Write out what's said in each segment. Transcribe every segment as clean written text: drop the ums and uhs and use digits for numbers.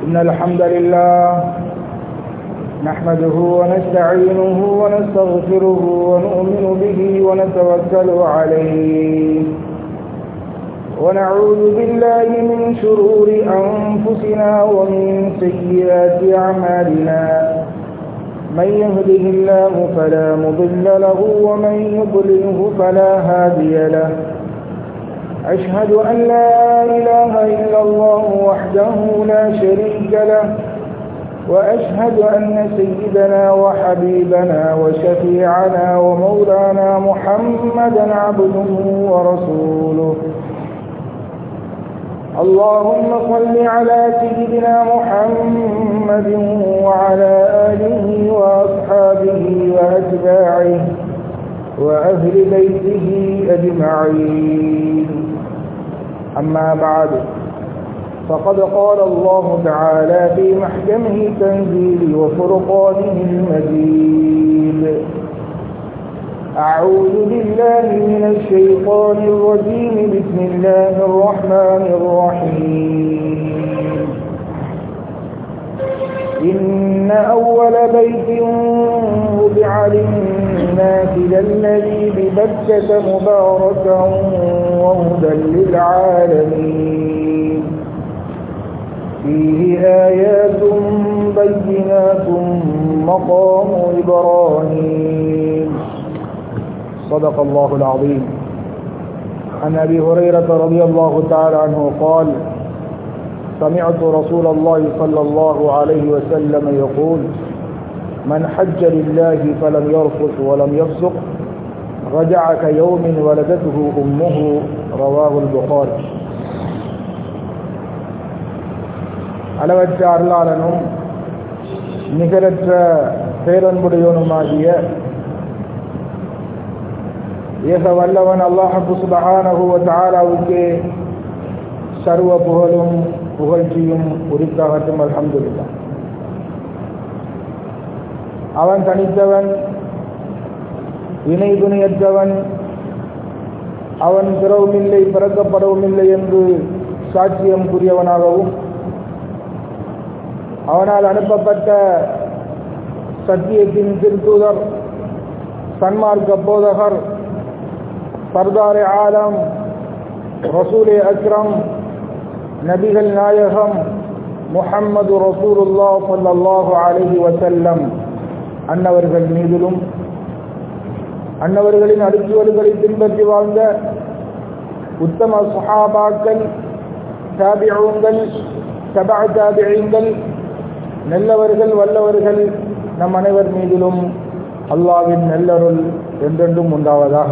إن الحمد لله نحمده ونستعينه ونستغفره ونؤمن به ونتوكل عليه ونعوذ بالله من شرور أنفسنا ومن سيئات أعمالنا من يهده الله فلا مضل له ومن يضلله فلا هادي له أشهد أن لا إله إلا الله وحده لا شريك له وأشهد أن سيدنا وحبيبنا وشفيعنا ومولانا محمدا عبده ورسوله اللهم صل على سيدنا محمد وعلى آله وأصحابه وأتباعه وأهل بيته أجمعين أما بعد فقد قال الله تعالى في محكمه تنزيل وفرقانه المجيد أعوذ بالله من الشيطان الرجيم بسم الله الرحمن الرحيم إن أول بيت وضع للناس للذي ببكة مباركا وهدى للعالمين فيه آيات بينات مقام إبراهيم صدق الله العظيم. عن أبي هريرة رضي الله تعالى عنه قال سمعت رسول الله صلى الله عليه وسلم يقول من حج لله فلم يرفث ولم يفسق رجع كيوم ولدته أمه رواه البخاري. அளவற்ற அருளாளனும் நிகரற்ற பேரன்புடையவனுமாகிய ஏக வல்லவன் அல்லாஹ் சுப்ஹானஹு வ தஆலாவுக்கே சர்வ புகழும் புகழ்ச்சியும் உரித்தாகட்டும். அல்ஹம்துலில்லாஹ். அவன் தனித்தவன், இணை துணையற்றவன், அவன் பிறவுமில்லை பிறக்கப்படவுமில்லை என்று சாட்சியம் கூறியவனாகவும் அவனால் அனுப்பப்பட்ட சத்தியத்தின் திருத்தூதர் சன்மார்க்க போதகர் சர்தாரே ஆலம் ரசூலே அக்ரம் நபிகள் நாயகம் முஹம்மது ரசூலுல்லாஹ் ஸல்லல்லாஹு அலைஹி வஸல்லம் அன்னவர்கள் மீதிலும் அன்னவர்களின் அடிச்சுவடுகளை பின்பற்றி வாழ்ந்த உத்தம சஹாபாக்கள், தாபிஊன்கள், தபஅ தாபிஈன்கள், நல்லவர்கள் வல்லவர்கள் நம் அனைவர் மீதிலும் அல்லாஹ்வின் நல்லருள் என்றென்றும் உண்டாவதாக.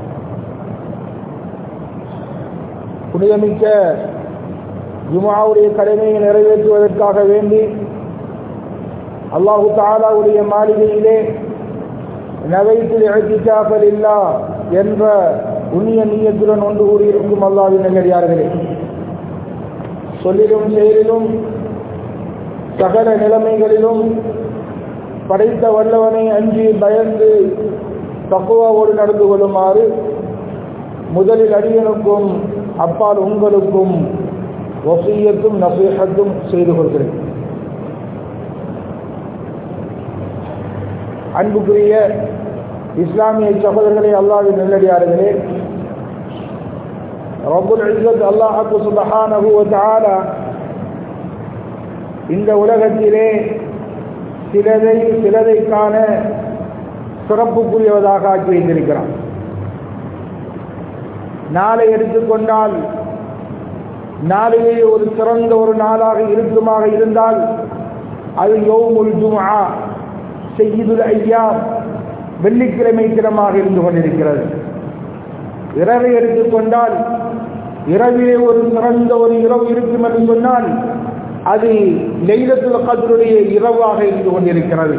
புனிதமிக்க ஜும்ஆவுடைய கடமையை நிறைவேற்றுவதற்காக வேண்டி அல்லாஹு தஆலாவுடைய மாளிகையிலே நவைத்துல் இஅ்திகாஃப லில்லாஹ் என்ற புண்ணிய நியத்துடன் ஒன்று கூடியிருக்கும் அல்லாஹ்வின் நல்லடியார்களே, சொல்லிலும் செயலிலும் சகல நிலைமைகளிலும் படைத்த வல்லவனை அஞ்சி பயந்து தக்வாவோடு நடந்து கொள்ளுமாறு முதலில் அடியனுக்கும் அப்பால் உங்களுக்கும் வசியத்தும் நசீஹத்தும் செய்து கொள்கிறேன். அன்புக்குரிய இஸ்லாமிய சகோதரர்களே, அல்லாஹ்வின் நல்லடியார்களே, ரப்புல் இஸ்ஸத் அல்லாஹ் சுப்ஹானஹு வ தஆலா இந்த உலகத்திலே சிலதை காண சிறப்புக்குரியவதாக ஆக்கி வைத்திருக்கிறான். நாளை எடுத்துக்கொண்டால் நாளையே ஒரு சிறந்த ஒரு நாளாக இருக்குமாக இருந்தால் அது யௌமுல் ஜும்ஆ, சய்யிதுல் ஐயாம், வெள்ளிக்கிழமை தினமாக இருந்து கொண்டிருக்கிறது. இரவை எடுத்துக்கொண்டால் இரவிலே ஒரு சிறந்த ஒரு இரவு இருக்கும் என்று சொன்னால் அது லைலத்துல் கத்ருடைய இரவாக இருந்து கொண்டிருக்கிறது.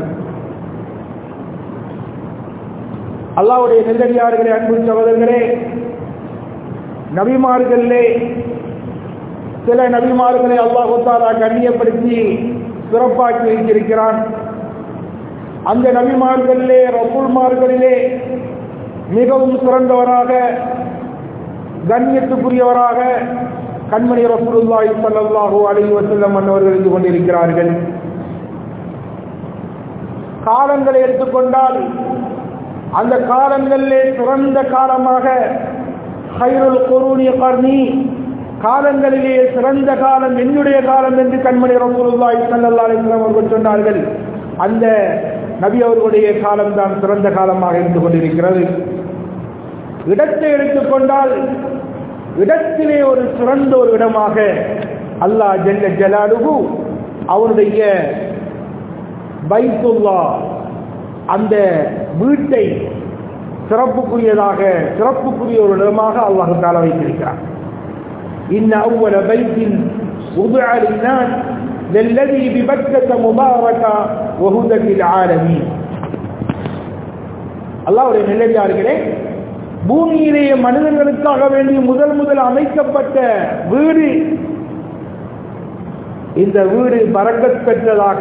அல்லாஹ்வுடைய நல்லடியார்களே, அன்பு சகோதரர்களே, நபிமார்களிலே சில நபிமார்களை அல்லாஹ் தஆலா கண்ணியப்படுத்தி சிறப்பாக்கி வைத்திருக்கிறான். அந்த நபிமார்களிலே ரசூல்மார்களிலே மிகவும் சிறந்தவராக, கண்ணியத்துக்குரியவராக, கண்மணி ரசூலுல்லாஹி ஸல்லல்லாஹு அலைஹி வஸல்லம் அவர்கள் இருந்து கொண்டிருக்கிறார்கள். காலங்களை எடுத்துக்கொண்டால் அந்த காலங்களிலே சிறந்த காலமாக ஹைருல் குரூனி கர்னி, காலங்களிலே சிறந்த காலம் என்னுடைய காலம் என்று கண்மணி ரசூலுல்லாஹி ஸல்லல்லாஹு அலைஹி வஸல்லம் அவர்கள் சொன்னார்கள். அந்த நபி அவர்களுடைய காலம்தான் சிறந்த காலமாக இருந்து கொண்டிருக்கிறது. இடத்தை எடுத்துக்கொண்டால் இடத்திலே ஒரு சிறந்த ஒரு இடமாக அல்லாஹ் ஜல்ல ஜலாலுஹு அவருடைய பைத்துல்லாஹ் அந்த வீட்டை சிறப்புக்குரிய ஒரு இடமாக அல்லாஹ் தஆலா வைத்திருக்கிறார். இன்ன அவ்வல பைத்தின் உதுஅ லின்னாஸ் லல்லதி பிபக்கத முபாரகா வஹுதா லில் ஆலமீன். அல்லாஹ்வுடைய நல்லடியார்களே, பூமியிலேயே மனிதர்களுக்காக வேண்டி முதல் அமைக்கப்பட்ட வீடு, இந்த வீடு பரக்கத் பெற்றதாக,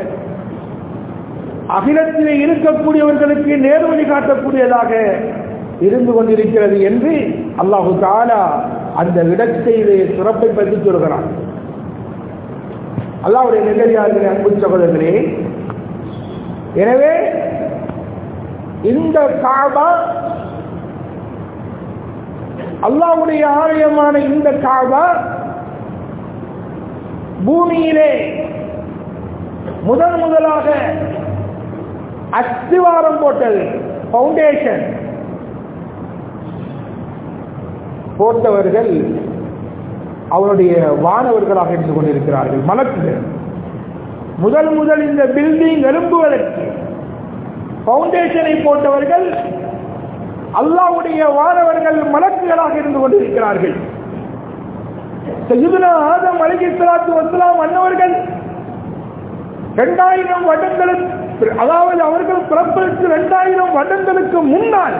அகிலத்திலே இருக்கக்கூடியவர்களுக்கு நேர்வழி காட்டக்கூடியதாக இருந்து கொண்டிருக்கிறது என்று அல்லாஹு தஆலா அந்த இடத்திலே சிறப்பை பற்றி சொல்கிறார். அல்லாஹ்வுடைய நல்லடியார்களே, அன்பு சகோதரர்களே, எனவே இந்த காபா, அல்லாஹ்வுடைய ஆலயமான இந்த காபா பூமியிலே முதலாக அஸ்திவாரம் போட்டது, பவுண்டேஷன் போட்டவர்கள் அவருடைய வானவர்களாக இருந்து கொண்டிருக்கிறார்கள், மலக்குகள். முதல் இந்த பில்டிங் எழும்புவதற்கு பவுண்டேஷனை போட்டவர்கள் அல்லாஹ்வுடைய வானவர்கள், மலக்குகளாக இருந்து கொண்டிருக்கிறார்கள். சய்யிதுனா ஆதம் அலைஹிஸ்ஸலாத்து வஸ்ஸலாம் அன்னவர்கள் 2000 வருடங்களுக்கு, அதாவது அவர்கள் பிறப்பதற்கு 2000 வருடங்களுக்கு முன்னால்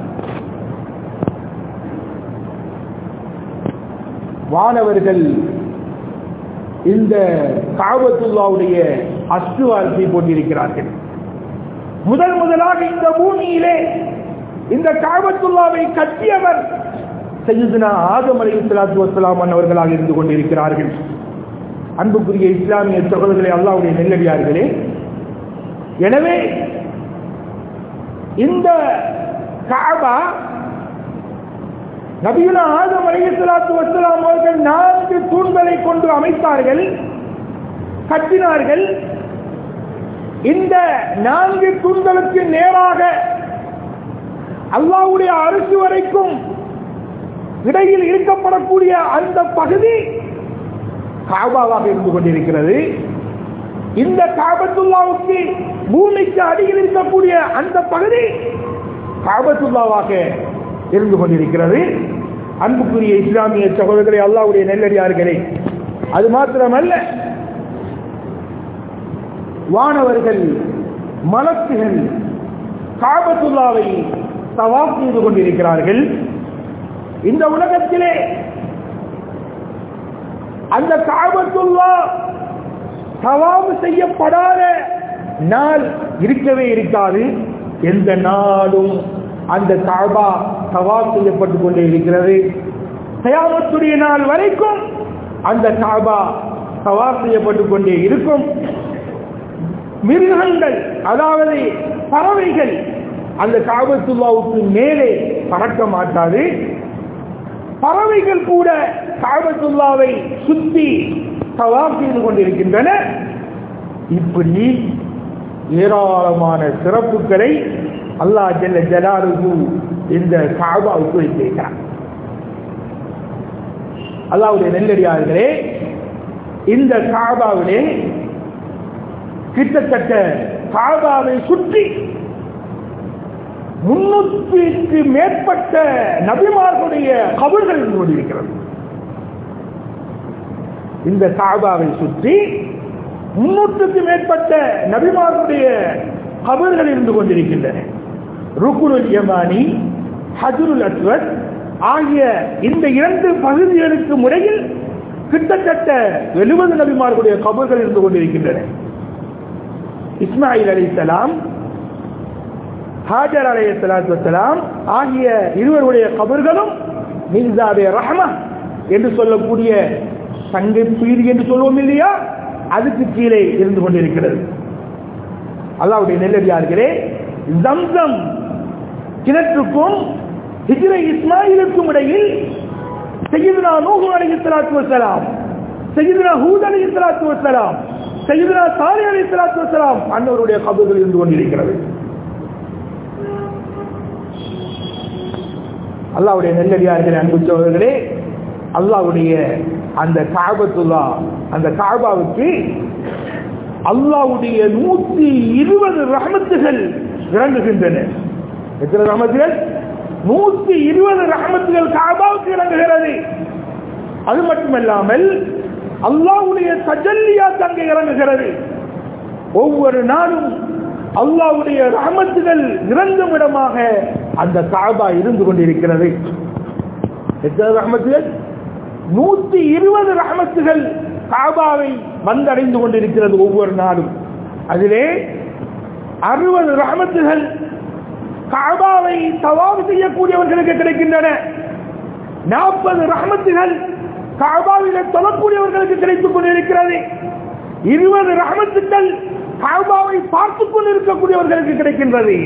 வானவர்கள் இந்த காபத்துல்லாவுடைய அஸ்திவாரத்தை போட்டிருக்கிறார்கள். முதலாக இந்த பூமியிலே இந்த காபத்துல்லாவை கட்டியவர் சய்யிதுனா ஆதம் அலைஹிஸ்ஸலாத்து வஸ்ஸலாம் அன்னவர்களாக இருந்து கொண்டிருக்கிறார்கள். அன்புக்குரிய இஸ்லாமிய சகோதரர்களே, அல்லாஹ்வுடைய நல்லடியார்களே, எனவே இந்த காபா நபியுனா ஆதம் அலைஹிஸ்ஸலாத்து வஸ்ஸலாம் அவர்கள் 4 தூண்களை கொண்டு அமைத்தார்கள், கட்டினார்கள். இந்த 4 தூண்களுக்கு நேராக அல்லாஹ்வுடைய அரிசி வரைக்கும் இடையில் இருக்கப்படக்கூடிய அந்த பகுதி காபாவாக இருந்து கொண்டிருக்கிறது. இந்த காபத்துல்லாவுக்கு பூமிக்கு அடியில் இருக்கக்கூடிய அந்த பகுதி காபத்துல்லாவாக இருந்து கொண்டிருக்கிறது. அன்புக்குரிய இஸ்லாமிய சகோதரர்களே, அல்லாஹ்வுடைய நல்லடியார்களே, அது மாத்திரமல்ல, வானவர்கள், மலக்குகள் காபத்துல்லாவை தவாப் செய்து கொண்டிருக்கிறார்கள். இந்த உலகத்திலே அந்த காபத்துல்லா தவாப் செய்யப்படாத நாள் இருக்கவே இருக்காது. எந்த நாளும் அந்த காபா தவாப் செய்யப்பட்டுக் கொண்டே இருக்கிறது. கியாமத்துடைய நாள் வரைக்கும் அந்த காபா தவாப் செய்யப்பட்டுக் கொண்டே இருக்கும். மிருகங்கள், அதாவது பறவைகள், அந்த காபத்துல்லாவுக்கு மேலே பறக்க மாட்டாது. பறவைகள் கூட காபத்துல்லாவை சுத்தி தவாப் செய்து கொண்டிருக்கின்றன. இப்படி ஏராளமான சிறப்புகளை அல்லாஹ் ஜல்ல ஜலாலுஹு இந்த காபாவுக்கு வைத்திருக்கிறார். அல்லாஹ்வுடைய நல்லடியார்களே, இந்த காபாவிலே கிட்டத்தட்ட காபாவை சுற்றி 300க்கு மேற்பட்ட நபிமார்களுடைய கபர்கள் இருந்து கொண்டிருக்கிறது. இந்த காபாவை சுற்றி 300க்கு மேற்பட்ட நபிமார்களுடைய கபர்கள் இருந்து கொண்டிருக்கின்றன. ருக்குனுல் யமானி, ஹஜ்ருல் அஸ்வத் ஆகிய இந்த 2 பகுதிகளுக்கு முறையில் கிட்டத்தட்ட 70 நபிமார்களுடைய கபர்கள் இருந்து கொண்டிருக்கின்றன. இஸ்மாயில் அலைஹிஸ்ஸலாம், ஹாஜர் அலைஹிஸ்ஸலாத்து வஸ்ஸலாம் ஆகிய இருவருடைய கபர்களும் மின்சாபே ரஹ்ம என்று சொல்லக்கூடிய தங்கை பீடி என்று சொல்லுவோம் இல்லையா, அதுக்கு கீழே இருந்து கொண்டிருக்கிறது. அல்லாஹ்வுடைய நல்லடியார்களே, ஜம்சம் கிணற்றுக்கும் ஹிஜ்ரை இஸ்மாயிலுக்கும் இடையில் சய்யிதுனா நூஹ் அலைஹிஸ்ஸலாத்து வஸ்ஸலாம், சய்யிதுனா ஹூத் அலைஹிஸ்ஸலாத்து வஸ்ஸலாம், சய்யிதுனா சாலிஹ் அலைஹிஸ்ஸலாத்து வஸ்ஸலாம் அன்னவருடைய கபர்கள் இருந்து கொண்டிருக்கிறது. அல்லாஹ்வுடைய நல்லடியார்களே, அன்பு சகோதரர்களே, அல்லாஹ்வுடைய அந்த கஅபத்துல்லாஹ், அந்த கஅபாவுக்கு அல்லாஹ்வுடைய 120 ரஹ்மத்துகள் இறங்குகின்றன. எத்தனை ரஹ்மத்துகள்? 120 ரஹ்மத்துகள் கஅபாவுக்கு இறங்குகிறது. அது மட்டுமல்லாமல் அல்லாஹ்வுடைய தஜல்லியாத் அங்கே இறங்குகிறது. ஒவ்வொரு நாளும் அல்லாஹ்வுடைய ரஹ்மத்துகள் இறங்கும் இடமாக அந்த கஅபா இருந்து கொண்டிருக்கிறது. எத்தனை ரஹ்மத்துகள்? 120 ரஹ்மத்துகள் கஅபாவை வந்தடைந்து கொண்டிருக்கிறது ஒவ்வொரு நாளும். அதிலே 60 ரஹ்மத்துகள் கஅபாவை தவாப் செய்யக்கூடியவர்களுக்கு கிடைக்கின்றன. 40 ரஹ்மத்துகள் கஅபாவிலே தொழக்கூடியவர்களுக்கு கிடைத்துக் கொண்டிருக்கிறது. 20 ரஹ்மத்துகள் கஅபாவை பார்த்துக் கொண்டிருக்கக்கூடியவர்களுக்கு கிடைக்கின்றது.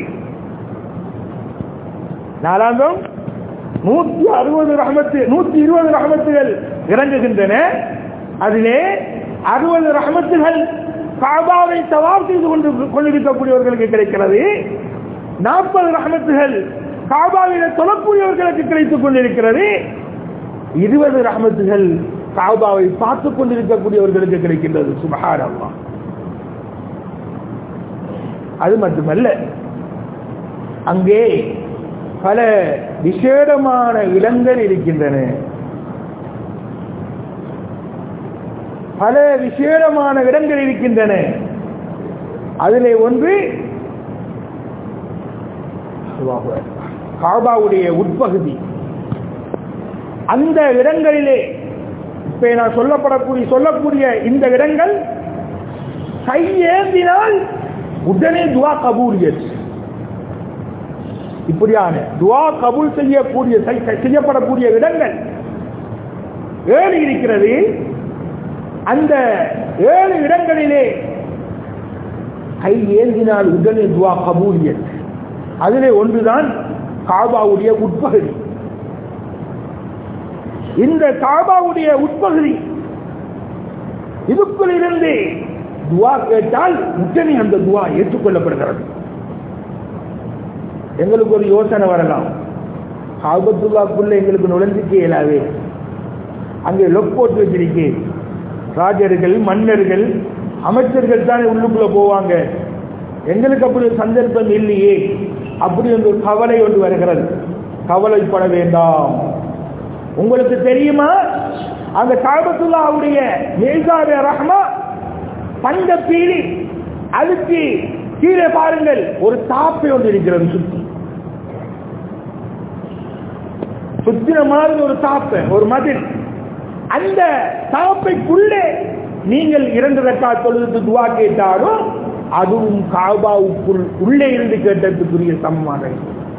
நாலாந்தம் 120 ரஹ்மத்துகள் இறங்குகின்றன. அதிலே 60 ரஹ்மத்துகள் கஅபாவை தவாப் செய்து கொண்டிருக்கக்கூடியவர்களுக்கு கிடைக்கிறது. 40 ரஹ்மத்துகள் கஅபாவிலே தொழக்கூடியவர்களுக்கு கிடைத்துக் கொண்டிருக்கிறது. 20 ரஹ்மத்துகள் கஅபாவை பார்த்துக் கொண்டிருக்கக்கூடியவர்களுக்கு கிடைக்கின்றது. சுப்ஹானல்லாஹ். அது மட்டுமல்ல, அங்கே பல விசேடமான இடங்கள் இருக்கின்றன. பல விசேடமான இடங்கள் இருக்கின்றன. அதிலே ஒன்று கஅபாவுடைய உட்பகுதி. அந்த இடங்களிலே இப்ப நான் சொல்லக்கூடிய இந்த இடங்கள் கையேந்தினால் உடனே துஆ கபூலியத், இப்படியான துஆ கபூல் செய்யப்படக்கூடிய இடங்கள் 7 இருக்கிறது. அந்த 7 இடங்களிலே கை ஏந்தினால் உடனே துஆ கபூலியத். அதிலே ஒன்றுதான் கஅபாவுடைய உட்பகுதி. இந்த கஅபாவுடைய உட்பகுதி, இதுக்குள் இருந்து துஆ கேட்டால் உடனே அந்த துஆ ஏற்றுக்கொள்ளப்படுகிறது. எங்களுக்கு ஒரு யோசனை வரலாம், கஅபத்துல்லாஹ்க்குள்ள எங்களுக்கு நுழைஞ்சிக்க இயலாது, அங்கே லொக் போட்டு வச்சிருக்கேன், ராஜர்கள் மன்னர்கள் அமைச்சர்கள் தானே உள்ளுக்குள்ள போவாங்க, எங்களுக்கு அப்படி ஒரு சந்தர்ப்பம் இல்லையே, அப்படி ஒரு கவலை ஒன்று வருகிறது. கவலைப்பட வேண்டாம். உங்களுக்கு தெரியுமா, அந்த கஅபத்துல்லாஹ்வுடைய மேஜாரே ரஹ்மா தங்க பீலி, அதுக்கு கீழே பாருங்கள் ஒரு தாப்பை ஒன்று இருக்கிறது. சுத்தின மாதிரி ஒரு தாப்பை, ஒரு மதில். அந்த தாப்பைக்குள்ளே நீங்கள் 2 ரக்காத் தொழுது துஆ கேட்டாலும் அதுவும் கஅபாவுக்குள் உள்ளே இருந்து கேட்டதுக்குரிய சமமாக.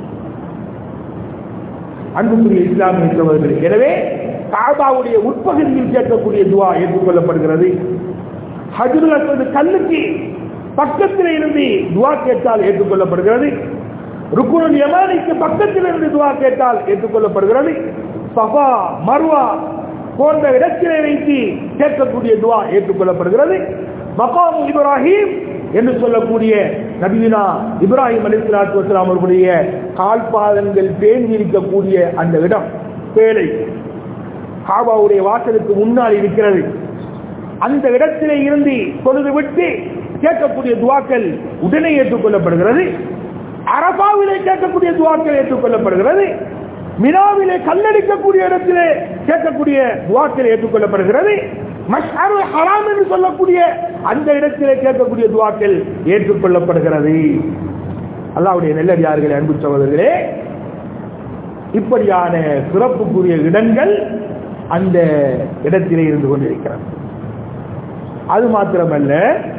அன்புக்குரிய இஸ்லாமிய சகோதரர்களே, எனவே கஅபாவுடைய உட்பகுதியில் கேட்கக்கூடிய துஆ ஏற்றுக்கொள்ளப்படுகிறது. ஹஜ்ருல் அஸ்வத் கல்லுக்கு பக்கத்தில் இருந்து துஆ கேட்டால் ஏற்றுக்கொள்ளப்படுகிறது. ருக்குனுல் யமானிக்கு பக்கத்தில் இருந்து துஆ கேட்டால் ஏற்றுக்கொள்ளப்படுகிறது. சஃபா மர்வா போன்ற இடத்திலே வைத்து கேட்கக்கூடிய துஆ ஏற்றுக்கொள்ளப்படுகிறது. மகாம் இப்ராஹிம் என்று சொல்லக்கூடிய நபியுனா இப்ராஹிம் அலைஹிஸ்ஸலாத்து வஸ்ஸலாம் அவர்களுடைய கால்பாதங்கள் பேணி இருக்கக்கூடிய அந்த இடம் பேழை கஅபாவுடைய வாசலுக்கு முன்னால் இருக்கிறது. அந்த இடத்திலே இருந்து தொழுது விட்டு கேட்கக்கூடிய துஆக்கள் உடனே ஏற்றுக்கொள்ளப்படுகிறது. அரபாவிலே கேட்கக்கூடிய துஆக்கள் ஏற்றுக்கொள்ளப்படுகிறது. மினாவிலே கல்லடிக்கக்கூடிய இடத்திலே கேட்கக்கூடிய துஆக்கள் ஏற்றுக்கொள்ளப்படுகிறது. மஷ்அருல் ஹராம் என்று சொல்லக்கூடிய அந்த இடத்திலே கேட்கக்கூடிய துஆக்கள் ஏற்றுக்கொள்ளப்படுகிறது. அல்லாஹ்வுடைய நல்லடியார்களே, அன்பு சகோதரர்களே, இப்படியான சிறப்புக்குரிய இடங்கள் அந்த இடத்திலே இருந்து கொண்டிருக்கிறது. அது மாத்திரமல்ல,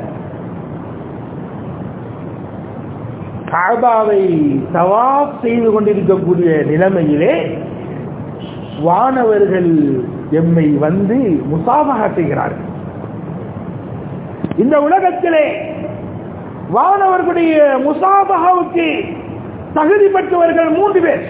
கஅபாவை தவாப் செய்து கொண்டிருக்கக்கூடிய நிலைமையிலே வானவர்கள் எம்மை வந்து முசாபஹா செய்கிறார்கள். இந்த உலகத்திலே வானவர்களுடைய முசாபஹாவுக்கு தகுதி பெற்றவர்கள் 3 பேர்.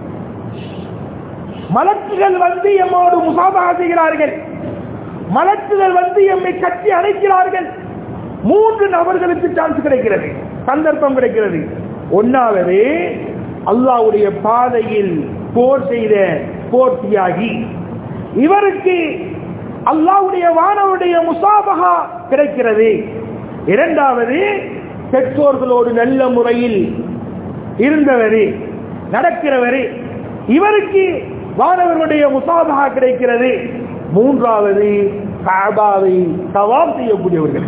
மலக்குகள் வந்து எம்மோடு முசாபஹா செய்கிறார்கள், மலக்குகள் வந்து எம்மை கட்டி அணைக்கிறார்கள். 3 நபர்களுக்கு சான்ஸ் கிடைக்கிறது, சந்தர்ப்பம் கிடைக்கிறது. ஒன்னாவது அல்லாஹ்வுடைய பாதையில் போர் செய்த போர் தியாகி, இவருக்கு அல்லாஹ்வுடைய வானவருடைய முசாபஹா கிடைக்கிறது. இரண்டாவது பெற்றோர்களோடு நல்ல முறையில் இருந்தவர் நடக்கிறவர், இவருக்கு வானவருடைய முசாபஹா கிடைக்கிறது. மூன்றாவது கஅபாவை தவாப் செய்யக்கூடியவர்கள்.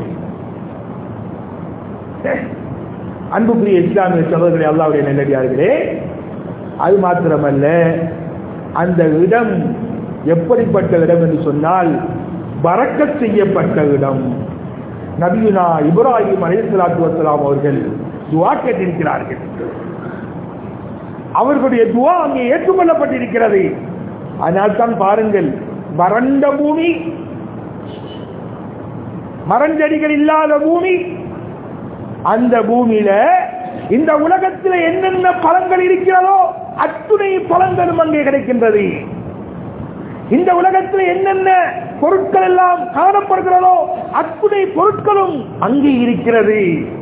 அன்புக்குரிய இஸ்லாமிய சகோதரர்களே, அல்லாஹ்வுடைய நல்லடியார்களே, அது மாத்திரமல்ல, அந்த இடம் எப்படிப்பட்ட இடம் என்று சொன்னால் பரக்கத் செய்யப்பட்ட இடம். நபியுனா இப்ராஹிம் அலைஹிஸ்ஸலாத்து வஸ்ஸலாம் அவர்கள் துஆ கேட்டிருக்கிறார்கள். அவர்களுடைய துஆ அங்கே ஏற்றுக்கொள்ளப்பட்டிருக்கிறது. அதனால் தான் பாருங்கள், வறண்ட பூமி, மரஞ்செடிகள் இல்லாத பூமி, அந்த பூமியில இந்த உலகத்தில் என்னென்ன பழங்கள் இருக்கிறதோ அத்துணை பழங்களும் அங்கே கிடைக்கின்றது. இந்த உலகத்தில் என்னென்ன பொருட்கள் எல்லாம் காணப்படுகிறதோ அத்துணை பொருட்களும் அங்கே இருக்கிறது.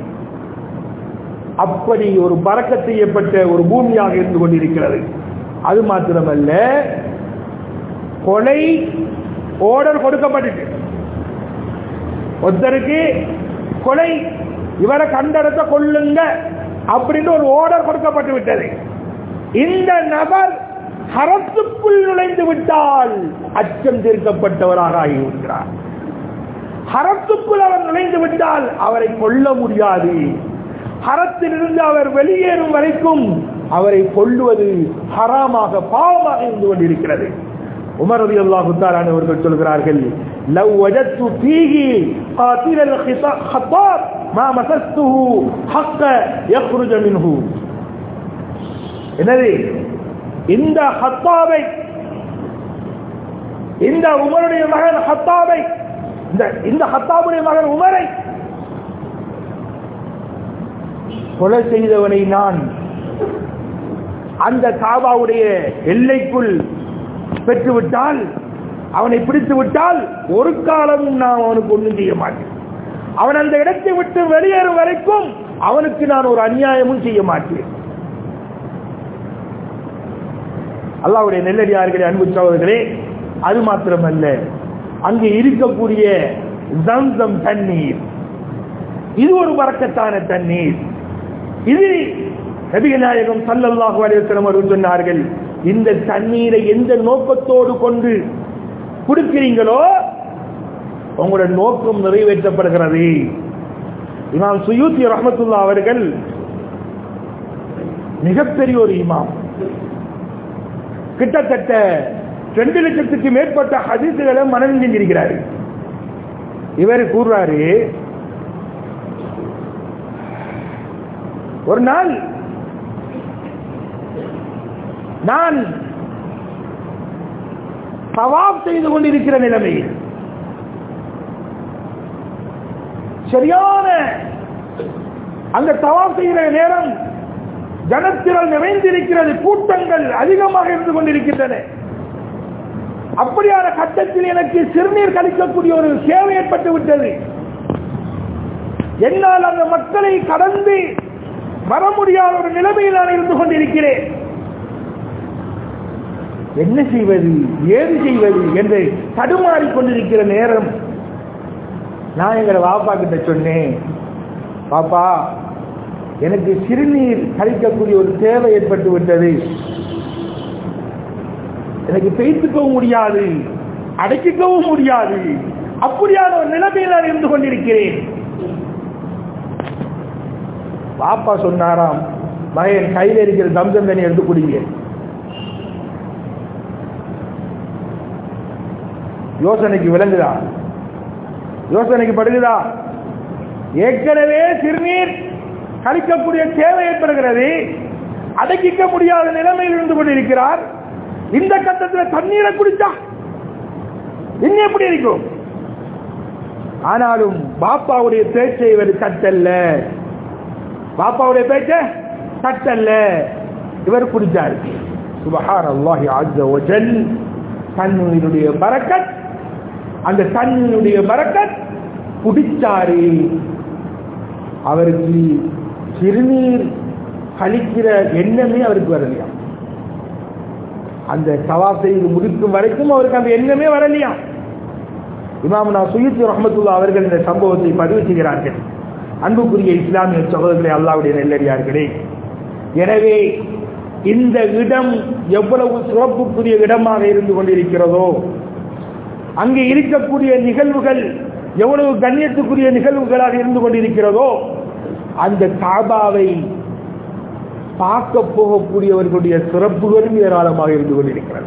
அப்படி ஒரு பரக்கத் செய்யப்பட்ட ஒரு பூமியாக இருந்து கொண்டிருக்கிறது. அது மாத்திரமல்ல, கொலை ஆர்டர் கொடுக்கப்பட்டு ஒருத்தருக்கு கொலை, இவரை கண்டடத்தை கொள்ளுங்க அப்படின்னு ஒரு ஆர்டர் கொடுக்கப்பட்டு விட்டது. இந்த நபர் ஹரத்துக்குள் நுழைந்து விட்டால் அச்சம் தீர்க்கப்பட்டவராக ஆகிவிட்டார். ஹரத்துக்குள் அவர் நுழைந்து விட்டால் அவரை கொல்ல முடியாது. ஹரத்திலிருந்து அவர் வெளியேறும் வரைக்கும் அவரை கொல்லுவது ஹராமாக, பாவமாக இருந்து கொண்டிருக்கிறது. உமர் ரலியல்லாஹு தஆலா அவர்கள் சொல்கிறார்கள், லவ் வஜத்து ஃபீஹி காத்திலல் ஹத்தாப் மா மஸஸ்துஹு ஹக்க யக்ருஜ மின்ஹு. எனவே இந்த ஹத்தாபை, இந்த உமருடைய மகன் ஹத்தாபை, இந்த ஹத்தாபுடைய மகன் உமரை கொலை செய்தவனை நான் அந்த காபாவுடைய எல்லைக்குள் பெற்றுவிட்டால், அவனை பிடித்து விட்டால் ஒரு காலமும் நான் அவனுக்கு ஒன்றும் செய்ய மாட்டேன். அவன் அந்த இடத்தை விட்டு வெளியேறும் வரைக்கும் அவனுக்கு நான் ஒரு அநியாயமும் செய்ய மாட்டேன். அல்லாஹ்வுடைய நெல்லடியார்களே, அன்பு சகோதரர்களே, அது மாத்திரமல்ல, அங்கே இருக்கக்கூடிய ஜம்சம் தண்ணீர், இது ஒரு பரக்கத்தான தண்ணீர். இது நபிகள் நாயகம் ஸல்லல்லாஹு அலைஹி வஸல்லம் அவர்கள் சொன்னார்கள், இந்த தண்ணீரை எந்த நோக்கத்தோடு கொண்டு குடிக்கிறீங்களோ உங்களுடைய நோக்கம் நிறைவேற்றப்படுகிறது. இமாம் சுயூத்தி ரஹ்மத்துல்லாஹி அவர்கள் மிகப்பெரிய ஒரு இமாம், கிட்டத்தட்ட 2 லட்சத்துக்கு மேற்பட்ட ஹதீஸ்களை மனனம் செஞ்சிருக்கிறார். இவர் கூறுறாரு, ஒரு நாள் நான் தவாப் செய்து கொண்டிருக்கிற நிலைமையில் சரியான அந்த தவாப் செய்கிற நேரம் ஜனத்திரள் நிறைந்திருக்கிறது, கூட்டங்கள் அதிகமாக இருந்து கொண்டிருக்கின்றன. அப்படியான கட்டத்தில் எனக்கு சிறுநீர் கழிக்கக்கூடிய ஒரு சேவை ஏற்பட்டு விட்டது. என்னால் அந்த மக்களை கடந்து வர முடியாத ஒரு நிலைமையில் நான் இருந்து கொண்டிருக்கிறேன். என்ன செய்வது, ஏது செய்வது என்று தடுமாறிக் கொண்டிருக்கிற நேரம் நான் எங்களை பாப்பா கிட்ட சொன்னேன், பாப்பா எனக்கு சிறுநீர் கழிக்கக்கூடிய ஒரு தேவை ஏற்பட்டு விட்டது, எனக்கு பேசிக்கவும் முடியாது, அடக்கிக்கவும் முடியாது, அப்படியான ஒரு நிலைமையில் நான் இருந்து கொண்டிருக்கிறேன். பாப்பா சொன்னாராம், மகன் கையில் இருக்கிற தம்சம் தண்ணி எடுத்து குடிங்க. யோசனைக்கு விளங்குதா? யோசனைக்கு படுகுதா? ஏற்கனவே சிறுநீர் கழிக்கக்கூடிய தேவை ஏற்படுகிறது, அடக்கிக்க முடியாத நிலைமையில் இருந்து கொண்டிருக்கிறார். இந்த கட்டத்தில் தண்ணீரை குடிச்சா இன்னும் எப்படி இருக்கும்? ஆனாலும் பாப்பாவுடைய பேச்சை இவர் தட்டல்ல, பாப்பாவுடைய பேச்ச தட்டல்ல, இவர் குடிச்சார். சுப்ஹானல்லாஹி அஸ்ஸ வஜல். தன்னுடைய பரக்கத், அந்த தன்னுடைய பரக்கத் குடிச்சாரு. அவருக்கு சிறுநீர் கழிக்கிற எண்ணமே அவருக்கு வரலையா. அந்த தவாப் செய்து முடிக்கும் வரைக்கும் அவருக்கு அந்த எண்ணமே வரலையா. இமாமுனா சுயூத்தி ரஹ்மத்துல்லாஹி அவர்கள் இந்த சம்பவத்தை பதிவு செய்கிறார்கள். அன்புக்குரிய இஸ்லாமிய சகோதரர்களே, அல்லாஹ்வுடைய நல்லடியார்களே, எனவே இந்த இடம் எவ்வளவு சிறப்புக்குரிய இடமாக இருந்து கொண்டிருக்கிறதோ, அங்கே இருக்கக்கூடிய நிகழ்வுகள் எவ்வளவு கண்ணியத்துக்குரிய நிகழ்வுகளாக இருந்து கொண்டிருக்கிறதோ, அந்த காபாவை பார்க்க போகக்கூடியவர்களுடைய சிறப்புகளும் ஏராளமாக இருந்து கொண்டிருக்கிறது.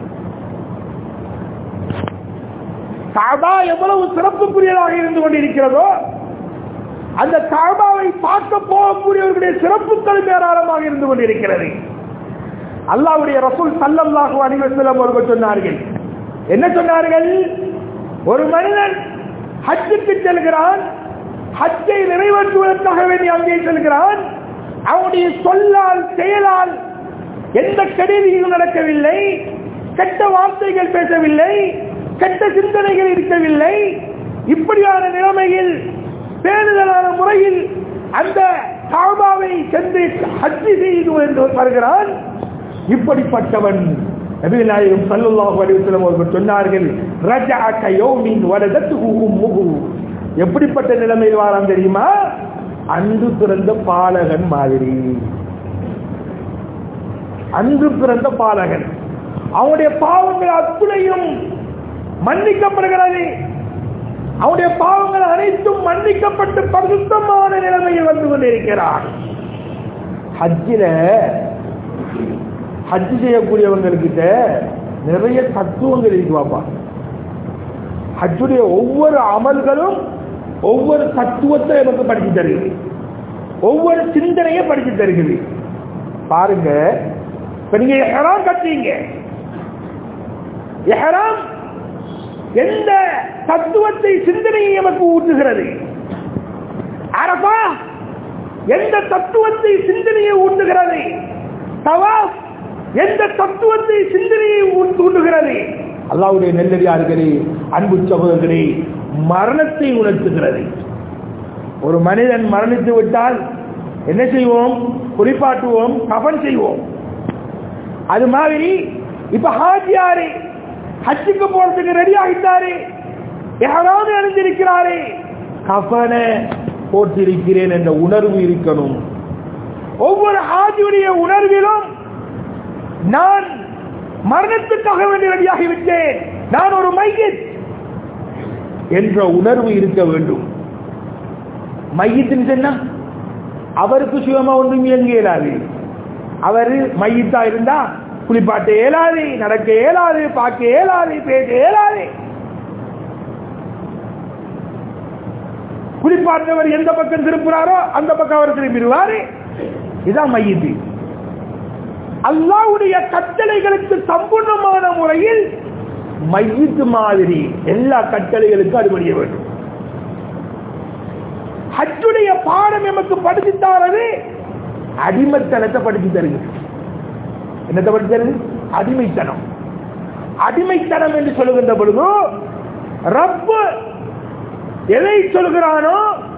காபா எவ்வளவு சிறப்புக்குரியதாக இருந்து கொண்டிருக்கிறதோ, அந்த காபாவை பார்க்க போகக்கூடியவர்களுடைய சிறப்புகளும் ஏராளமாக இருந்து கொண்டிருக்கிறது. அல்லாஹ்வுடைய ரசூல் ஸல்லல்லாஹு அலைஹி வஸல்லம் அவர்கள் சொன்னார்கள், என்ன சொன்னார்கள்? ஒரு மனிதன் ஹஜ்ஜுக்கு செல்கிறான், ஹஜ்ஜை நிறைவேற்றுவதற்காக வேண்டி அங்கே செல்கிறான். அவனுடைய சொல்லால் செயலால் எந்த கெடுதியும் நடக்கவில்லை, கெட்ட வார்த்தைகள் பேசவில்லை, கெட்ட சிந்தனைகள் இருக்கவில்லை. இப்படியான நிலைமையில் பேணுதலான முறையில் அந்த காபாவை சென்று ஹஜ் செய்து வருகிறான். இப்படிப்பட்டவன் நபிகள் நாயகம் ஸல்லல்லாஹு அலைஹி வஸல்லம் அவர்கள் சொன்னார்கள், ரஜஅ கயௌமின் வலதத்துஹு உம்முஹு. எப்படிப்பட்ட நிலைமையில் வாரான் தெரியுமா? அன்று பிறந்த பாலகன் மாதிரி. அன்று பிறந்த பாலகன். அவனுடைய பாவங்கள் அத்துணையும் மன்னிக்கப்படுகிறது. அவனுடைய பாவங்கள் அனைத்தும் மன்னிக்கப்பட்டு பரிசுத்தமான நிலைமையில் வந்து கொண்டிருக்கிறான். ஹஜ்ஜில ஹஜ் செய்யக்கூடியவங்ககிட்ட நிறைய தத்துவங்கள் இருக்கு பாப்பா. ஹஜ்ஜுடைய ஒவ்வொரு அமல்களும் ஒவ்வொரு தத்துவத்தை நமக்கு படிச்சு தருகிறது, ஒவ்வொரு சிந்தனையை படிச்சு தருகிறது. பாருங்க, இப்ப நீங்க இஹ்ராம் கட்டுறீங்க, இஹ்ராம் எந்த தத்துவத்தை சிந்தனையை நமக்கு ஊட்டுகிறது? அரஃபா எந்த தத்துவத்தை சிந்தனையை ஊட்டுகிறது? தவாஃப் எந்த தத்துவத்தை சிந்தனையை ஊட்டுகிறது? அல்லாஹ்வுடைய நல்லடியார்களே, அன்பு சகோதரர்களே, மரணத்தை உணர்த்துகிறது. ஒரு மனிதன் மரணித்து விட்டால் என்ன செய்வோம்? குறிப்பாட்டுவோம், கஃன் செய்வோம். அது மாதிரி இப்ப ஹாஜியாரு ஹஜ்ஜுக்கு போறதுக்கு ரெடி ஆகிட்டாரு, இஹ்ராம் அணிந்திருக்கிறாரு, கஃனை போட்டிருக்கிறேன் என்ற உணர்வு இருக்கணும். ஒவ்வொரு ஹாஜியுடைய உணர்விலும் நான் மரணத்துக்காக வேண்டி ரெடியாகிவிட்டேன், நான் ஒரு மையத் என்ற உணர்வு இருக்க வேண்டும். மையத்தின் சொன்னா அவருக்கு சுயமா ஒன்றும் இயங்க இயலாது. அவரு மையத்தா இருந்தா குளிப்பாட்ட இயலாது, நடக்க இயலாது, பார்க்க இயலாது, பேச இயலாது. குளிப்பாட்டவர் எந்த பக்கம் திருப்புறாரோ அந்த பக்கம் அவர் திரும்பிடுவாரு. இதுதான் மையத்து. அல்லாஹ்வுடைய கட்டளைகளுக்கு சம்பூர்ணமான முறையில் மையத்து மாதிரி எல்லா கட்டளைகளுக்கும் அடிபடிய வேண்டும். ஹஜ்ஜுடைய பாடம் நமக்கு படித்துத்தாரது அடிமைத்தனத்தை படித்து தருகிறது. என்னத்தை படித்து தருது? அடிமைத்தனம். அடிமைத்தனம் என்று சொல்லுகின்ற பொழுது ரப்பு எதை சொல்கிறானோ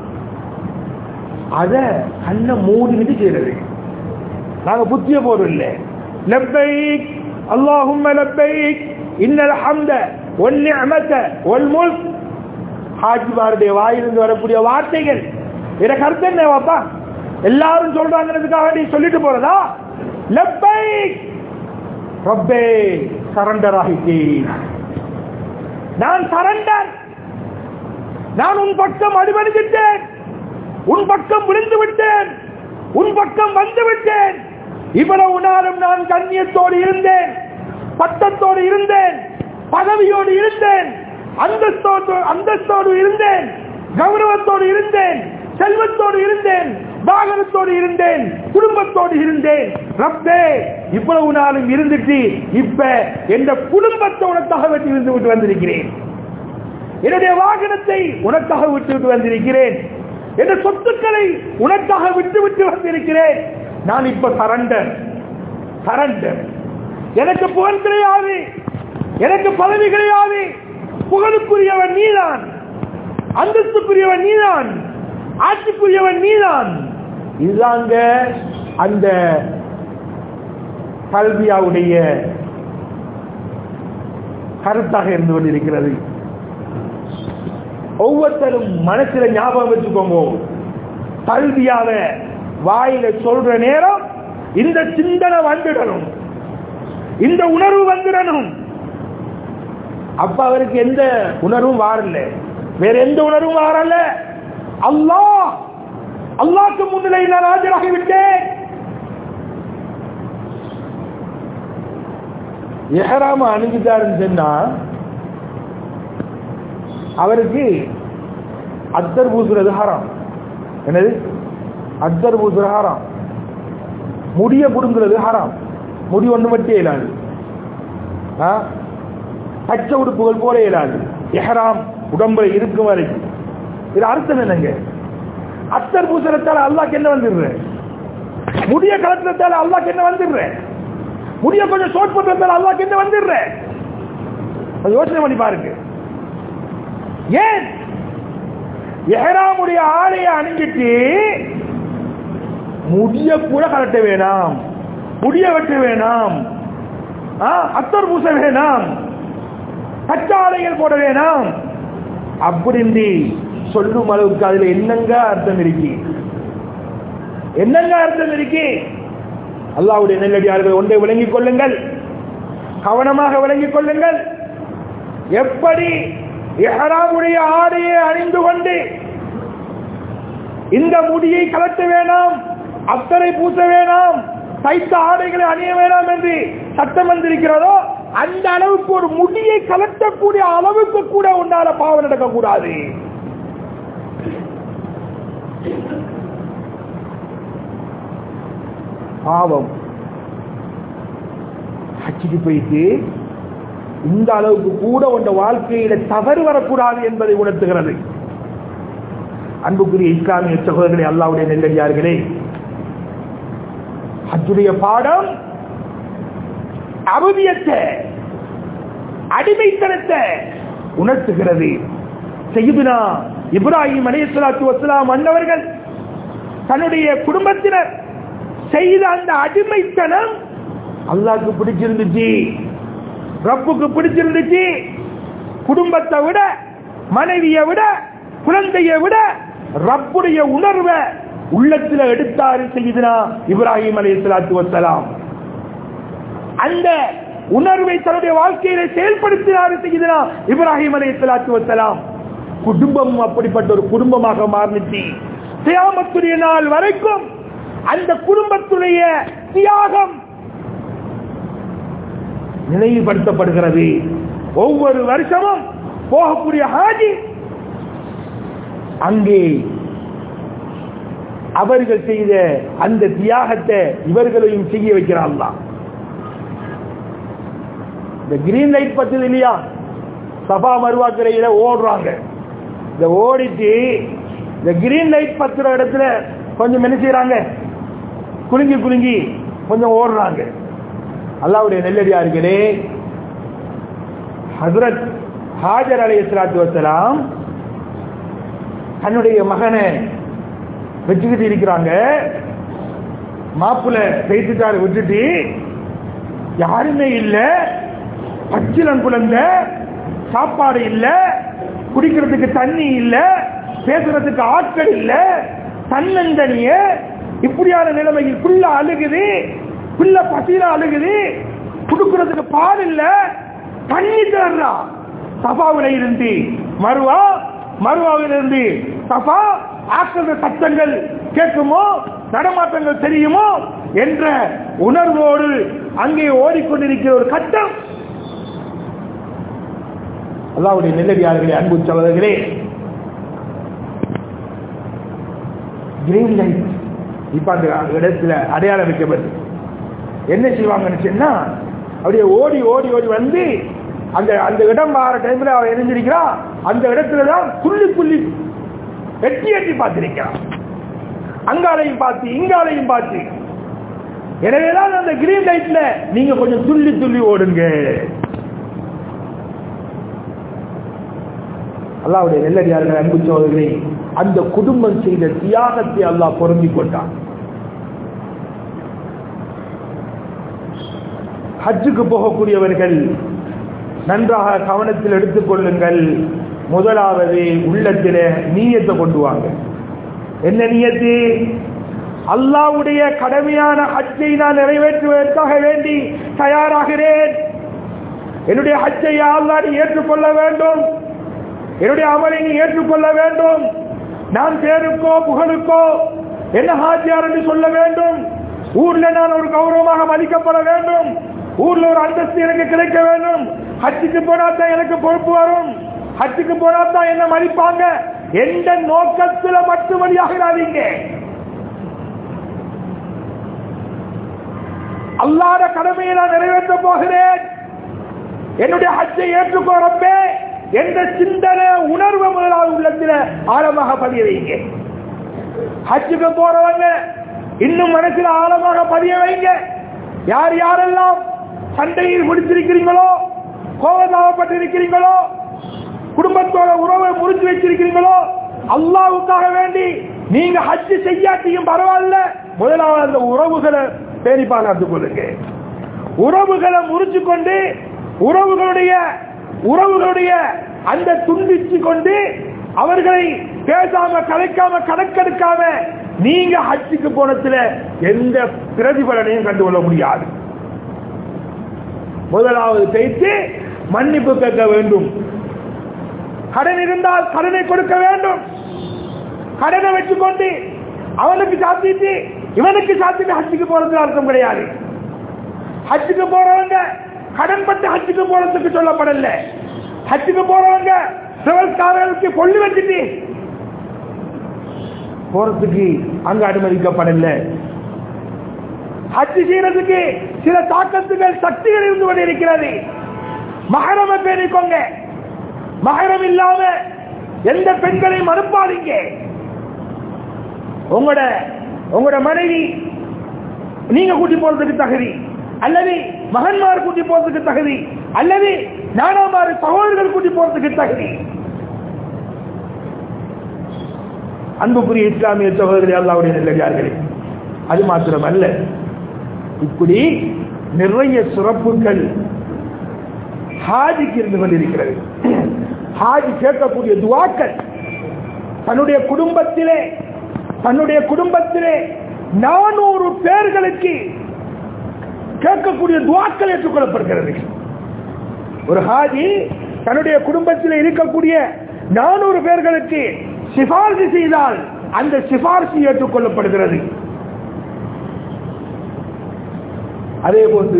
அத கண்ணை மூடிட்டு செய்யறது. நாங்க புத்திய போறோம் இல்ல. லப்பைக் அல்லாஹும்ம லப்பைக் இன்னல் ஹம்த வல் நிஅமத வல் முல்க். ஹாஜிபாருடைய வாயிலிருந்து வரக்கூடிய வார்த்தைகள் இதற்கு அர்த்தம் என்ன பாப்பா? எல்லாரும் சொல்றாங்கிறதுக்காக நீ சொல்லிட்டு போறதா? லப்பைக் ரப்பே, சரண்டர் ஆகிட்டேன், நான் சரண்டர், நான் உன் பக்கம் அடிபணிந்துட்டேன், உன் பக்கம் விழுந்து விட்டேன், உன் பக்கம் வந்து விட்டேன். இவ்வளவு நாளும் நான் கண்ணியத்தோடு இருந்தேன், பட்டத்தோடு இருந்தேன், பதவியோடு இருந்தேன், அந்தஸ்தோடு இருந்தேன், கௌரவத்தோடு இருந்தேன், செல்வத்தோடு இருந்தேன், வாகனத்தோடு இருந்தேன், குடும்பத்தோடு இருந்தேன். ரப்பே, இவ்வளவு நாளும் இருந்துட்டு இப்ப எந்த குடும்பத்தோட தகவல் இருந்து விட்டு வந்திருக்கிறேன். என்னுடைய வாகனத்தை உனக்காக விட்டு வந்திருக்கிறேன், என்ற சொத்துக்களை உனக்காக விட்டு வந்திருக்கிறேன். நான் இப்ப சரண்டர். எனக்கு புகழ் கிடையாது, எனக்கு பதவி கிடையாது. புகழுக்குரியவன் நீதான், அந்தஸ்துக்குரியவன் நீதான், ஆட்சிக்குரியவன் நீதான். இதுதாங்க அந்த கல்வியாவுடைய கருத்தாக இருந்து கொண்டிருக்கிறது. ஒவ்வொருத்தரும் மனசில ஞாபகம் வச்சுக்கோங்க, கல்வியாவ வாயில சொல்ற நேரம் இந்த சிந்தனை வந்துடணும், இந்த உணர்வு வந்துடணும். அப்ப அவருக்கு எந்த உணர்வும் வாரல, வேற எந்த உணர்வும் வாரல. அல்லாஹ்க்கு முன்னிலையில் நான் ஆஜராகிவிட்டேன். இஹ்ராம் அணிஞ்சிட்டாருன்னு சொன்னா அவருக்கு அத்தர் பூசுறது ஹராம். என்னது? அத்தர் பூசுறது ஹராம். முடிய புடுங்குறது ஹராம். முடி ஒன்று மட்டும் இயலாது, பச்சை உடுப்புகள் போல இயலாது. இஹ்ராம் உடம்புல இருக்கும் வரைக்கும். இது அர்த்தம் என்னங்க? அத்தர் பூசறத்தால அல்லாஹ்க்கு என்ன வந்துடுற? முடிய கலத்துறதால அல்லாஹ்க்கு என்ன வந்துடுற? முடிய கொஞ்சம் ஷார்ட் பண்றதால அல்லாஹ்க்கு என்ன வந்துடுற? யோசனை பண்ணி பாருங்க. ஏன் இஹ்ராமுடைய ஆடையை அணிஞ்சிட்டு முடிய கூட கலட்ட வேணாம், முடிய வெட்ட வேணாம், அத்தர் பூச வேணாம், பச்சை ஆடைகள் போட வேணாம் அப்படின்னு சொல்லும் அளவுக்கு அதுல என்னங்க அர்த்தம் இருக்கு? என்னங்க அர்த்தம் இருக்கு? அல்லாஹ்வுடைய நல்லடியார்கள் ஒன்றை விளங்கிக் கொள்ளுங்கள், கவனமாக விளங்கிக் கொள்ளுங்கள். எப்படி இஹ்ராமுடைய ஆடையை அணிந்து கொண்டு இந்த முடியை கலட்ட வேணாம், அத்தரை பூச வேணாம், தைத்த ஆடைகளை அணிய வேணாம் என்று சட்டம் வந்திருக்கிறதோ அந்த அளவுக்கு ஒரு முடியை கலட்டக்கூடிய அளவுக்கு கூட உண்டான பாவம் நடக்கக்கூடாது. பாவம் ஹஜ்ஜுக்கு போயிட்டு இந்த அளவுக்கு கூட உண்ட வாழ்க்கையில தவறு வரக்கூடாது என்பதை உணர்த்துகிறது. அன்புக்குரிய இஸ்லாமிய சகோதரர்களே, அல்லாஹ்வுடைய நல்லடியார்களே, ஹஜ்ஜுடைய பாடம் அபூதியத்தை, அடிமைத்தனத்தை உணர்த்துகிறது. சய்யிதுனா இப்ராஹிம் அலைஹிஸ்ஸலாத்து வஸ்ஸலாம் அன்னவர்கள் தன்னுடைய குடும்பத்தினர் செய்த அந்த அடிமைத்தனம் அல்லாஹ்வுக்கு பிடிச்சிருந்துச்சு, ரப்புக்கு பிடிச்சிருந்துச்சு. குடும்பத்தை விட, மனைவியை விட, குழந்தையை விட ரப்புடைய உணர்வை உள்ளத்தில் எடுத்தாரு சய்யிதுனா இப்ராஹிம் அலைஹிஸ்ஸலாத்து வஸ்ஸலாம். அந்த உணர்வை தன்னுடைய வாழ்க்கையில செயல்படுத்தினார் சய்யிதுனா இப்ராஹிம் அலைஹிஸ்ஸலாத்து வஸ்ஸலாம். குடும்பம் அப்படிப்பட்ட ஒரு குடும்பமாக மாறிச்சு. கியாமத்துடைய நாள் வரைக்கும் அந்த குடும்பத்துடைய தியாகம் நினைவுபடுத்தப்படுகிறது. ஒவ்வொரு வருஷமும் போகக்கூடிய ஹாஜி அங்கே அவர்கள் செய்த அந்த தியாகத்தை இவர்களையும் செய்ய வைக்கிறார். இந்த கிரீன் லைட் பத்தி இல்லையா, சபா மருவா கரையில ஓடுறாங்க. இந்த ஓடிட்டு இந்த கிரீன் லைட் பத்துற இடத்துல கொஞ்சம் என்ன செய்யறாங்க, குலுங்கி கொஞ்சம் ஓடுறாங்க. அல்லாஹ்வுடைய நல்லடியார்களே, ஹஜ்ரத் ஹாஜர் அலைஹிஸ்ஸலாத்து வஸ்ஸலாம் தன்னுடைய மகனை வச்சுக்கிட்டு இருக்கிறாங்க. மாப்பிள்ளை பேசிட்டாரு, விட்டுட்டு யாருமே இல்ல, பச்சிலன் குழந்தை, சாப்பாடு இல்ல, குடிக்கிறதுக்கு தண்ணி இல்ல, பேசுறதுக்கு ஆட்கள் இல்ல, தன்னந்தனிய இப்படியான நிலைமையில் புள்ள அழுகுது, புள்ள பசியில அழுகுது, குடுக்கிறதுக்கு பால் இல்ல, தண்ணி தர்றா. சபாவில இருந்து மருவா, மருவாவிலிருந்து சபா, ஆக்கிர சத்தங்கள் கேட்குமோ, நடமாட்டங்கள் தெரியுமோ என்ற உணர்வோடு அங்கே ஓடிக்கொண்டிருக்கிற ஒரு கட்டம். அல்லாஹ்வுடைய நல்லடியார்களே, அன்பு சகோதரர்களே, கிரீன் லைட் இப்ப அந்த இடத்துல அடையாளம் வைக்கப்பட்டு என்ன செய்வாங்கன்னு சொன்னா, அப்படியே ஓடி ஓடி ஓடி வந்து அந்த அந்த இடம் வர டைம்ல அவன் எரிஞ்சிருக்கிறான், அந்த இடத்துலதான் துள்ளி துள்ளி எட்டி எட்டி பார்த்திருக்கிறான். அங்காலையும் பார்த்து இங்காலையும் பார்த்து. எனவேதான் அந்த கிரீன் லைட்ல நீங்க கொஞ்சம் துள்ளி துள்ளி ஓடுங்க. அல்லாஹ்வுடைய நல்லடியார்களே, அன்பு சகோதரர்களே, அந்த குடும்பம் செய்த தியாகத்தை அல்லாஹ் பொருந்திக் கொண்டான். ஹஜ்ஜுக்கு போகக்கூடியவர்கள் நன்றாக கவனத்தில் எடுத்துக் கொள்ளுங்கள். முதலாவது உள்ளத்தில் நியத்தை கொண்டு வாங்க. என்ன நியத்து? அல்லாஹ்வுடைய கடமையான ஹஜ்ஜை நான் நிறைவேற்றுவதற்காக வேண்டி தயாராகிறேன். என்னுடைய ஹஜ்ஜை அல்லாஹ் நீ ஏற்றுக்கொள்ள வேண்டும். என்னுடைய அமலை நீ ஏற்றுக்கொள்ள வேண்டும். நான் பேருக்கோ புகழுக்கோ என்ன ஹாஜியார் என்று சொல்ல வேண்டும். ஊர்ல நான் ஒரு கௌரவமாக மதிக்கப்பட வேண்டும். ஊர்ல ஒரு அந்தஸ்து எனக்கு கிடைக்க வேண்டும். ஹஜ்ஜுக்கு போனா தான் எனக்கு பொறுப்பு வரும். ஹஜ்ஜுக்கு போனா தான் என்ன மதிப்பாங்க எந்த நோக்கத்தில் மட்டும் வழியாகிறாதீங்க. அல்லாஹ்வுடைய கடமையை நான் நிறைவேற்ற போகிறேன். என்னுடைய ஹஜ்ஜை ஏற்றுக்கோ ரப்பே என்ற சிந்தனை உணர்வு முதலாவது உள்ளத்தில் ஆழமாக பதிய வைங்க. ஹஜ்ஜுக்கு போறவங்க இன்னும் மனசில் ஆழமாக பதிய வைங்க. யார் யாரெல்லாம் சண்டையில் முடித்திருக்கிறீங்களோ, கோபதாபப்பட்டிருக்கிறீங்களோ, குடும்பத்தோட உறவை முறிச்சு வச்சிருக்கிறீங்களோ, அல்லாஹ்வுக்காக வேண்டி நீங்க ஹஜ் செய்யாட்டியும் பரவாயில்ல, முதலாவது அந்த உறவுகளை பேணி பாதுகாத்துக் கொள்ளுங்க. உறவுகளை முறிச்சு கொண்டு உறவுகளுடைய அந்த துண்டிச்சு கொண்டு அவர்களை பேசாம கலைக்காம கணக்கெடுக்காம நீங்க ஹஜ்ஜுக்கு போனதுல எந்த பிரதிபலனையும் கண்டுகொள்ள முடியாது. முதலாவது பேச்சு மன்னிப்பு கேட்க வேண்டும். கடன் இருந்தால் கடனை கொடுக்க வேண்டும். கடனை வச்சுக்கொண்டு அவனுக்கு சாத்திட்டு இவனுக்கு சாத்திட்டு ஹஜ்ஜுக்கு போறது அர்த்தம் கிடையாது. ஹஜ்ஜுக்கு போறவங்க கடன் பட்டு ஹஜ்ஜுக்கு போறதுக்கு சொல்லப்படல. ஹஜ்ஜுக்கு போறவங்க சிவல்காரர்களுக்கு கொள்ளு வச்சுட்டு போறதுக்கு அங்க அனுமதிக்கப்படல. ஹஜ் செய்யறதுக்கு சில தாக்கத்துகள் சக்திகள் இருந்து கொண்டிருக்கிறது. மஹரம பேணிக்கோங்க. மஹரம் இல்லாம எந்த பெண்களையும் அனுப்பாதீங்க. உங்களோட மனைவி நீங்க கூட்டி போறதுக்கு தகுதி, அல்லது மகன்மார் கூட்டி போறதுக்கு தகுதி, அல்லது நானாமாறு சகோதரர்கள் கூட்டி போறதுக்கு தகுதி. அன்புக்குரிய இஸ்லாமிய சகோதரர்களே, அல்லாஹ்வுடைய நல்லடியார்களே, அது மாத்திரமல்ல, இப்படி நிறைய சிறப்புகள் ஹாஜிக்கு இருந்து கொண்டிருக்கிறது. ஹாஜி கேட்கக்கூடிய துஆக்கள் தன்னுடைய குடும்பத்திலே 400 பேர்களுக்கு கேட்கக்கூடிய துஆக்கள் ஏற்றுக்கொள்ளப்படுகிறது. ஒரு ஹாஜி தன்னுடைய குடும்பத்தில் இருக்கக்கூடிய 400 பேர்களுக்கு சிபாரிசு செய்தால் அந்த சிபாரிசு ஏற்றுக்கொள்ளப்படுகிறது. அதே போன்று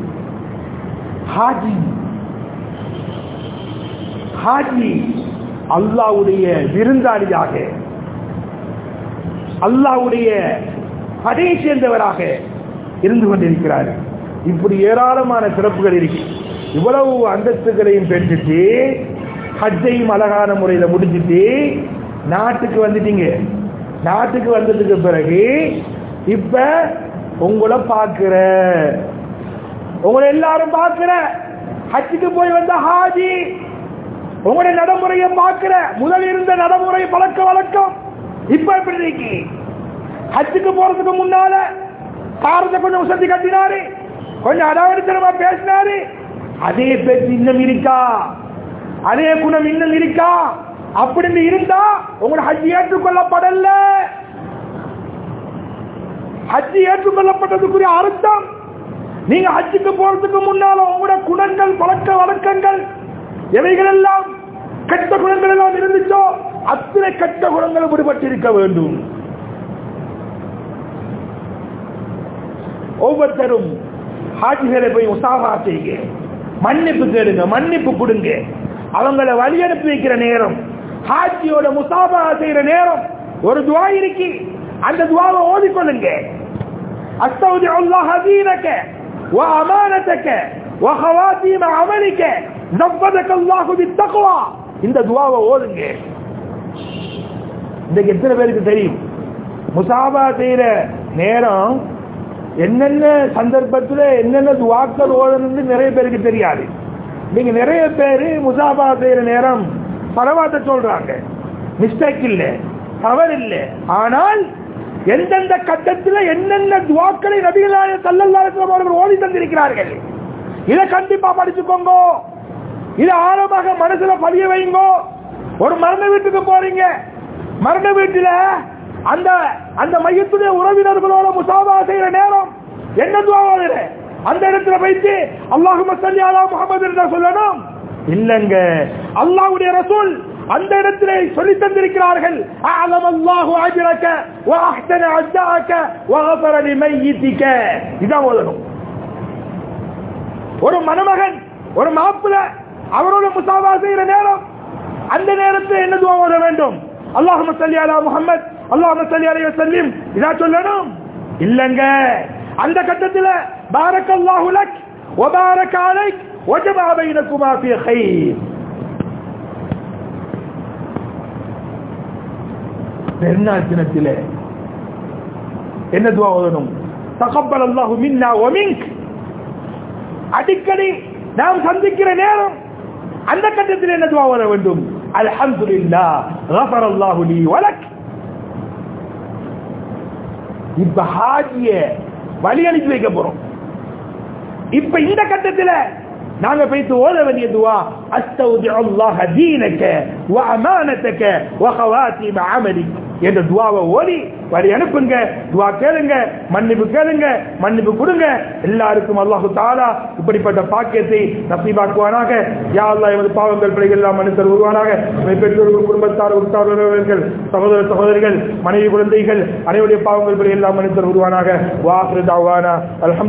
ஹாஜி அல்லாஹ்வுடைய விருந்தாளியாக, அல்லாஹ்வுடைய படையை சேர்ந்தவராக இருந்து கொண்டிருக்கிறார். இப்படி ஏராளமான சிறப்புகள் இருக்கு. இவ்வளவு அந்தஸ்துகளையும் பெற்றுட்டு ஹஜ்ஜையும் அழகான முறையில் முடிஞ்சிட்டு நாட்டுக்கு வந்துட்டீங்க. நாட்டுக்கு வந்ததுக்கு பிறகு இப்ப உங்களை பார்க்கிற, உங்களை எல்லாரும் பார்க்கிற, ஹஜ்ஜுக்கு போய் வந்த ஹாஜி உங்களுடைய நடைமுறையை பார்க்கிற, முதல் இருந்த நடைமுறை பழக்க வழக்கம் இப்ப எப்படி இருக்கு? ஹஜ்ஜுக்கு போறதுக்கு முன்னால காரத்தை கொஞ்சம் உசத்தி கட்டினாரு, கொஞ்சம் அடாவடித்தனமா பேசினாரு. அதே பேச்சு இன்னும் இருக்கா? அதே குணம் இன்னும் இருக்கா? அப்படின்னு இருந்தா உங்களோட ஹஜ் ஏற்றுக்கொள்ளப்படல. ஹஜ் ஏற்றுக்கொள்ளப்பட்டதுக்குரிய அர்த்தம், நீங்க ஹஜ்ஜுக்கு போறதுக்கு முன்னால உங்களோட குணங்கள் பழக்க வழக்கங்கள் எவைகள் எல்லாம் கெட்ட குணங்கள் எல்லாம் இருந்துச்சோ அத்தனை கெட்ட குணங்கள் விடுபட்டிருக்க வேண்டும். ஒவ்வொருத்தரும் ஹாஜிகளை போய் முசாஃபா செய்யுங்க, மன்னிப்பு கேளுங்க, மன்னிப்பு கொடுங்க. அவங்களை வழி அனுப்பி வைக்கிற நேரம், ஹாஜியோட முசாஃபா செய்யற நேரம் ஒரு துஆ இருக்கு. அந்த துஆவை ஓதிக்கொள்ளுங்க. அஸ்தௌதிஉல்லாஹ தீனக வ அமானதக வ ஹவாதீம அமலிக ஜவ்வதக அல்லாஹு பித்தக்வா இந்த துஆவை ஓதுங்க. இன்னைக்கு எத்தனை பேருக்கு தெரியும் முசாபா செய்யற நேரம் என்னென்ன சந்தர்ப்பத்தில் என்னென்ன துஆக்கள் ஓதணும்னு நிறைய பேருக்கு தெரியாது. நீங்க நிறைய பேரு முசாபா செய்யற நேரம் ஸலவாத்தை சொல்றாங்க, மிஸ்டேக் இல்ல, தவறு இல்ல. ஆனால் எந்தெந்த கட்டத்தில் என்னென்ன துஆக்களை நபிகள் நாயகம் ஸல்லல்லாஹு அலைஹி வஸல்லம் அவர்கள் ஓதி தந்திருக்கிறார்கள், இதை கண்டிப்பா படிச்சுக்கோங்க. இதை ஆழமாக மனசுல பதிய வைங்க. ஒரு மரண வீட்டுக்கு போறீங்க, மரண வீட்டுல அந்த அந்த மையத்துடைய உறவினர்களோட முசாபா செய்யற நேரம் என்ன துஆ ஓதுற? அந்த இடத்துல வைத்து அல்லாஹும்ம ஸல்லி அலா முஹம்மது என்று சொல்லணும் இல்லங்க. அல்லாஹ்வுடைய ரசூல் அந்த இடத்திலே சொல்லி தந்திருக்கிறார்கள், அஅலமல்லாஹு அஜ்ரக வ அஹ்ஸன அஜ்ஸாக வ கஃபர லிமையிதிக. இதான் ஓதணும். ஒரு மணமகன் ஒரு மாப்பிள்ளை அவரோட முசாபா செய்யற நேரம் அந்த நேரத்தில் என்ன துஆ ஓத வேண்டும்? அல்லாஹும்ம ஸல்லி அலா முஹம்மத் அல்லாஹும்ம ஸல்லி அலைஹி வஸல்லம் இதா சொல்லணும் இல்லங்க. அந்த கட்டத்தில் பாரக்கல்லாஹு லக் வ பாரக அலைக் வ ஜமஅ பைனகுமா ஃபீ கைர். பெருநாள் தினத்திலே என்ன துஆ ஓதணும்? தகப்பலல்லாஹு மின்னா வ மின்க். அடிக்கடி நாம் சந்திக்கிற நேரம் அந்த கட்டத்தில் என்ன துஆ ஓத வேண்டும்? அல்ஹம்துலில்லாஹ் கஃபரல்லாஹு லீ வ லக். இப்ப ஹாஜிய வழி அனுப்பி வைக்க போறோம். இப்ப இந்த கட்டத்தில் நாங்க போய்த்து ஓத வேண்டிய துஆ அஸ்தௌதிஉல்லாஹ தீனக வ அமானதக வ ஹவாத்திம அமலிக் என்ற துஆவை ஓதி வழி அனுப்புங்க. துஆ கேளுங்க, மன்னிப்பு கேளுங்க, மன்னிப்பு கொடுங்க. எல்லாருக்கும் அல்லாஹ் தஆலா இப்படிப்பட்ட பாக்கியத்தை நசீபாக்குவானாக. யா அல்லாஹ் எமது பாவங்கள் பிழைகள் எல்லாம் மன்னித்தல் உருவானாக. பெற்றோர்கள், குடும்பத்தார், உற்றார்கள், சகோதர சகோதரிகள், மனைவி, குழந்தைகள் அனைவருடைய பாவங்கள் பிழைகள் எல்லாம் மன்னித்தல் உருவானாக. வா ஆகிரு தஅவானா அல்ஹம்துலில்லாஹ்.